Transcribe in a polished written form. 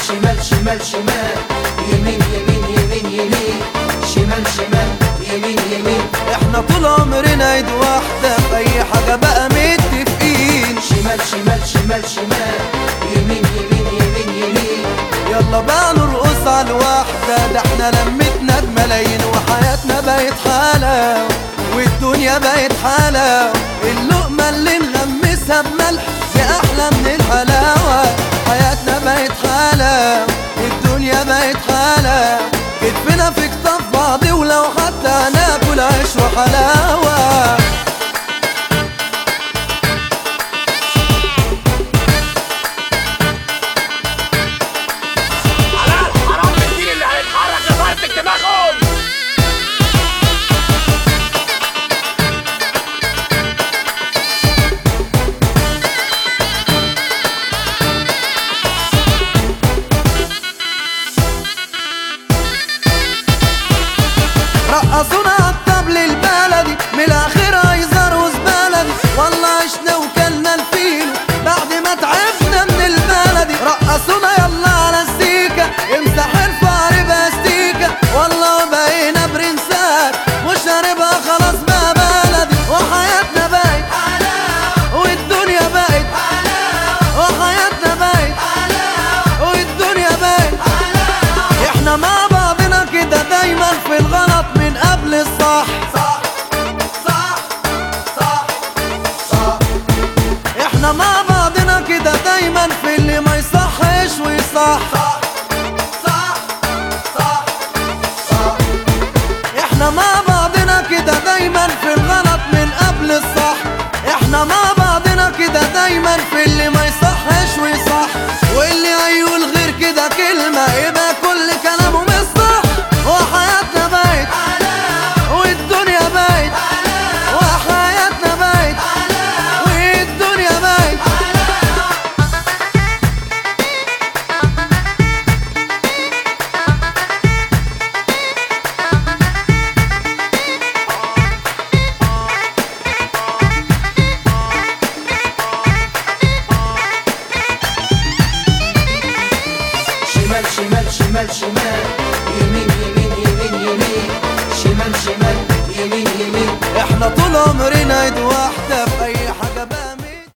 شمال شمال شمال، يمين يمين يمين يمين، شمال شمال يمين يمين. احنا طول عمرنا ايد واحدة في اي حاجة بقى متفقين. شمال شمال شمال شمال، يمين يمين يمين يمين. يلا بقى نرقص على الواحدة، ده احنا لمتنا بملايين وحياتنا بقت حالة والدنيا بقت حالة. اللقمة اللي نغمسها بملح دي احلى من الحلاوة. حياتنا بقت حالة الدنيا بقت حالة، كتفنا في كتاف بعض ولو حتى هناكل عيش وحلاوة. رقصونا عالطبل البلدي من الاخر هيزار وزبلدي، والله عشنا وكلنا الفيل بعد ما تعبنا من البلدي. رقصونا يلا على السيكة امسح الفقر باستيكة، والله بقينا برنسات وشاربها خلاص بقى بلدي. وحياتنا بقت حلاوة والدنيا بقت حلاوة، وحياتنا بقت حلاوة والدنيا بقت حلاوة. احنا مع بعضنا كده دايما في الغلط من قبل الصح. صح صح صح صح. احنا مع بعضنا كده دايما في اللي ما يصحش ويصح. صح صح صح صح. احنا مع بعضنا كده دايما في الغلط من قبل الصح. احنا مع بعضنا كده دايما في اللي ما يصحش ويصح، واللي هيقول غير كده كلمة يبقى كل كلامه مش صح. وحياتنا بقت حلاوة والدنيا بقت حلاوة، وحياتنا بقت حلاوة والدنيا بقت. حلاوة. شمال شمال شمال شمال، يمين يمين يمين يمين، شمال شمال يمين يمين. احنا طول عمرنا ايد واحدة